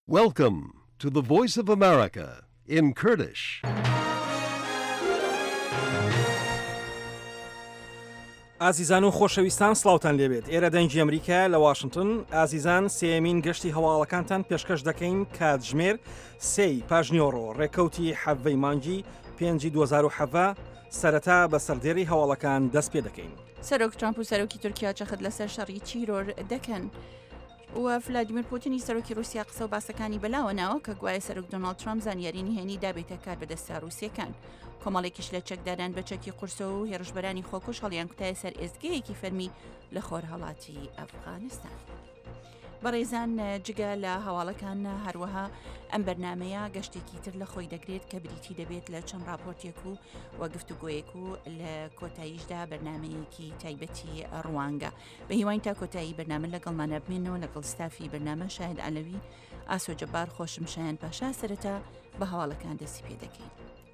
Welcome to the Voice of America in Kurdish. ئازیزان و خۆشەویستان سڵاوتان لێبێت. ئێرە دەنگی ئەمریکا لە واشنگتن. ئازیزان سێمین گەشتی هەواڵەکانتان پێشکەش دەکەین کاتژمێر 3 پاژنیۆڕۆ ڕێکەوتی حەڤەی مانگی 5 2007 سەرەتا بە سەردێڕی هەواڵەکان دەست پێ دەکەین. سەرۆک ترامپ و سەرۆکی تورکیا چەخت لەسەر شەڕی چیرۆر دەکەن. و ڤلادیمیر پوتینی سەرۆکی رووسیا قسە و باسەکانی بەلاوە ناوە کە گوایە سەرۆک دۆناڵد ترامپ زانیاری هێنی دابێتە کار بەدەستا رووسیەکان. کۆمەڵێکیش لە چەکداران بە چەکی قورسە و هێرشبەرانی خۆکوش هەڵیان کوتایە سەر ئێزگەیەکی فەرمی لە خۆر هەڵاتی ئەفغانستان. بەڕێزان جگە لە هەواڵەکان هەروەها ئەم بەرنمەیە گەشتێکی تر لە خۆی دەگرێت کە بریتی دەبێت لە چەند راپۆرتێک و وەگفتوگۆیەک و لە کۆتاییشدا بەرنمەیەکی تایبەتی ڕوانگە. بە هیوان تا کۆتایی بەرنامە لەگەڵمانە بمێنەوە لەگەڵ ستافی بەرنامە شاهد ئالەوی ئاسۆ جەبار خۆشم شایان پاشا سەرەتا بە هەواڵەکان دەستی پێ دەکەین.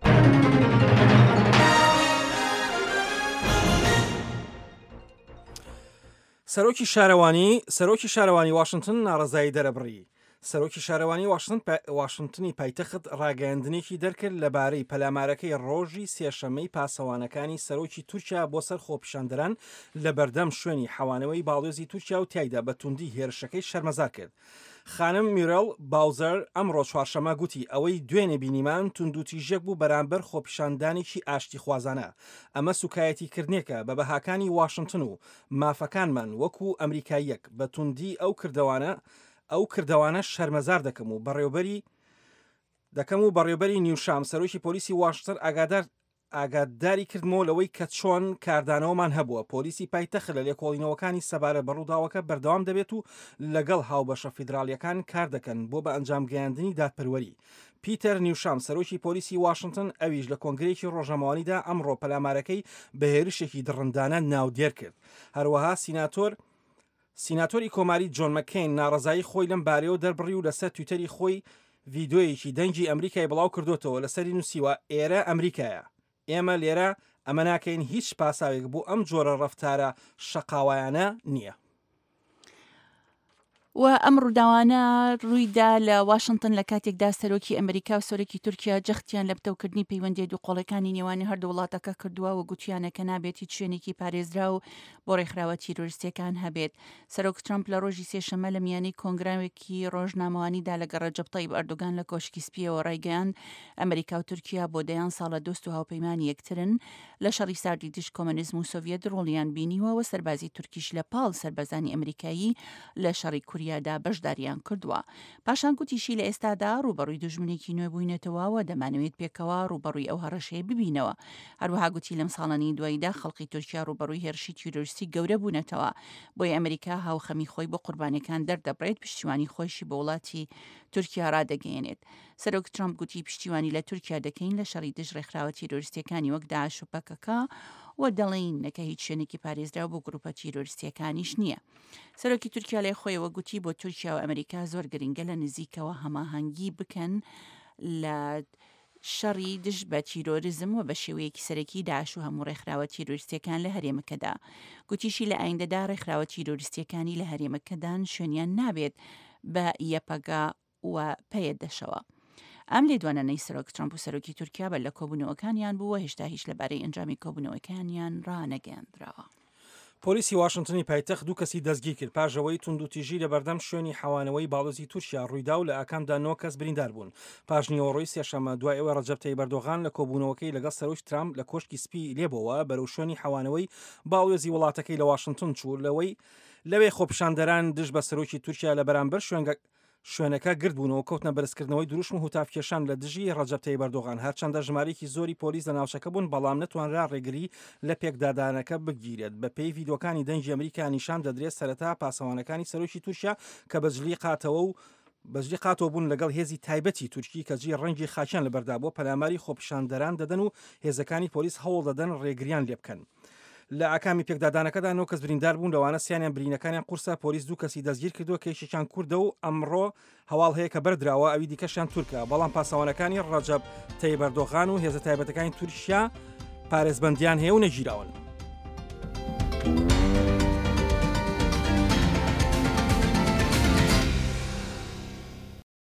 سەرۆکی شارەوانی واشنگتن ناڕەزایی دەرەبڕی. سەرۆکی شارەوانی واشنگتنی پایتەخت ڕاگەیاندنێکی دەرکرد لەبارەی پەلامارەکەی ڕۆژی سێشەمەی پاسەوانەکانی سەرۆکی تورکیا بۆ سەر خۆپیشاندەران لە بەردەم شوێنی حەوانەوەی باڵێزی تورکیا و تایدا بە توندی هێرشەکەی شەرمەزار کرد. خانم میرل باوزەر ئەمڕۆ چوارشەمە گوتی ئەوەی دوێنێ بینیمان توندوتیژەک بوو بەرامبەر خۆپیشاندانێکی ئاشتی خوازانە. ئەمە سوکایەتیکردنێکە بە بەهاکانی واشنگتن و مافەکانمان وەکو ئەمریکاییەک بە توندی ئەو کردوانە شەرمەزار دەکەم و بەڕێوەبەری نیوشام سەرۆکی پۆلیسی واشنگتن ئاگاداری کردمەوە لەوەی کە چۆن کاردانەوەمان هەبووە. پۆلیسی پایتەخت لە لێکۆڵینەوەکانی سەبارە بەڕووداوەکە بەردەوام دەبێت و لەگەڵ هاوبەشە فیدراڵیەکان کار دەکەن بۆ بە ئەنجامگەیاندنی دادپەروەری. پیتەر نیوشام سەرۆکی پۆلیسی واشنگتن ئەویش لە کۆنگرێکی ڕۆژەماوانیدا ئەمڕۆ پەلامارەکەی بە هێرشێکی دڕندانە ناودێر کرد. هەروەها سیناتۆری کۆماری جۆن مەکین ناڕەزایی خۆی لەم بارەیەوە دەربڕی و لەسەر تویتەری خۆی ڤیدۆیەکی دەنگی ئەمریکای بڵاو کردوتەوە لەسەری نووسیوە ئێرە ئەمریکایە. ئێمە لێرە ئەمە ناکەین هیچ پاساوێک بۆ ئەم جۆرە ڕەفتارە شەقاوایانە نییە. و ئەم ڕووداوانە ڕوویدا لە واشنگتن لە کاتێکدا سەرۆکی ئەمریکا و سەرۆکی تورکیا جەختیان لە بتەوکردنی پەیوەندی دووقۆڵەکانی نێوانی هەردوو وڵاتەکە کردووە و گوتیانە کە نابێت هیچ شوێنێکی پارێزرا و بۆ ڕێکخراوە تیرۆریستیەکان هەبێت. سەرۆک ترامپ لە ڕۆژی سێشەمە لە میانی کۆنگراوێکی ڕۆژنامەوانیدا لەگەڵ ڕەجەب طەیب ئەردۆگان لە کۆشکی سپیەوە ڕایگەیاند ئەمریکا و تورکیا بۆ دەیان ساڵە دۆست و هاوپەیمانی یەکترن لە شەڕی ساردی دژ کۆمۆنیزم و سۆڤیەت ڕۆڵیان بینیوە و سەربازی تورکیش لە پاڵ سەربەزانی ئەمریکایی لە شەڕی کوریادا بەشداری کردووە. پاشان گوتیشی لە ئێستادا ڕوبەڕووی دژمنێکی نوێ بووینەتەوە و دەمانەوێت پێکەوە ڕوبەڕووی ئەو هەڕەشەیە ببینەوە. هەروەها گوتی لەم ساڵانی دواییدا خەڵکی تورکیا ڕوبەڕووی هێرشی تیرۆریستی گەورە بوونەتەوە. بۆی ئەمریکا هاوخەمی خۆی بۆ قوربانیەکان دەردەبڕێت پشتیوانی خۆشی بە وڵاتی تورکیا ڕادەگەیەنێت. سەرۆک ترامپ گوتی پشتیوانی لە تورکیا دەکەین لە شەڕی دژ ڕێکخراوە تیرۆریستیەکانی وەک داعش و پەکەکە و دەڵێن نەکە هیچ شوێنێکی پارێزرا بۆ گروپە تیرۆریستیەکانیش نییە. سەرۆکی تورکیا لای خۆیەوە گوتی بۆ تورکیا و ئەمریکا زۆر گرنگە لە نزیکەوە هەماهەنگی بکەن لە شەڕی دژ بە تیرۆریزم و بە شێوەیەکی سەرەکی داعش و هەموو ڕێکخراوە تیرۆریستیەکان لە هەرێمەکەدا. گوتیشی لە ئایندەدا ڕێکخراوە تیرۆریستیەکانی لە هەرێمەکەدان شوێنیان نابێت بە یەپەگا و پەیەدەشەوە. ئەم لێدوانانەی سەرۆک ترامپ و سەرۆکی تورکیا بە لە کۆبوونەوەکانیان بووە هێشتا هیچ لەبارەی ئەنجامی کۆبوونەوەکانیان ڕانەگەاندراوە. پۆلیسی واشنگتنی پایتەخت دوو کەسی دەستگیر کرد پاژەوەی توندوتیژی لە بەردەم شوێنی حەوانەوەی باڵۆزی تورکیا ڕوویدا و لە ئاکامدا 9 کەس بریندار بوون. پاژنیوەڕۆی سێشەمە دوای ئەوە ڕەجەب طەیب ئەردۆغان لە کۆبوونەوەکەی لەگەڵ سەرۆکی ترامپ لە کۆشکی سپی لێبەوە بەرەو شوێنی حەوانەوەی باڵۆزی وڵاتەکەی لە واشنگتن چوو لەوەی خۆپیشاندەران دژ بە سەرۆکی تورکیا لە بەرامبەر شوێنەکە گردبوونەوە کەوتنە بەرزکردنەوەی دروشم و هوتافکێشان لە دژی ڕەجەب طەیب ئەردۆغان. هەرچەندە ژمارەیەکی زۆری پۆلیس لە ناوچەکە بوون بەڵام نەتوانرا ڕێگری لە پێکدادانەکە بگیرێت. بە پێی ڤیدۆکانی دەنگی ئەمریکا نیشان دەدرێت سەرەتا پاسەوانەکانی سەرۆکی تورکیا کە بەجلی قاتەوە بوون لەگەڵ هێزی تایبەتی تورکی کە جێ ڕەنگی خاچیان لەبەردا بۆ پەلاماری خۆپیشاندەران دەدەن و هێزەکانی پۆلیس هەوڵ دەدەن ڕێگریان لێ بکەن. لە ئاکامی پێکدادانەکەدا 9 کەس بریندار بوون لەوانە سییانیان برینەکانیان قورسە. پۆلیس دوو کەسی دەستگیر کردووە کە یەکێکیان کوردە و ئەمڕۆ هەواڵ هەیە کە بەردراوە ئەوی دیکەشیان تورکە. بەڵام پاسەوانەکانی ڕەجەب طەیب ئەردۆغان و هێزە تایبەتەکانی تورکیا پارێزبەندیان هەیە و نەگیراون.